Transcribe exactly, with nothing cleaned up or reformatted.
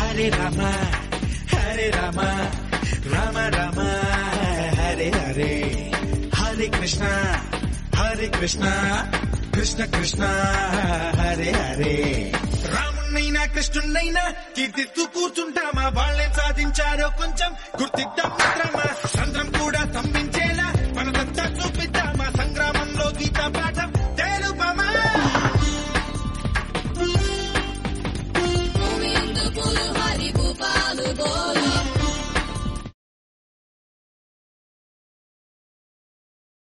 హరే రామ హరే రామ రామ రామ హరే హరే హరే కృష్ణ హరే కృష్ణ కృష్ణ కృష్ణ హరే హరే రామున్నైనా కృష్ణున్నైనా కీర్తిస్తూ కూర్చుంటామా వాళ్ళేం సాధించారో కొంచెం గుర్తిద్దాం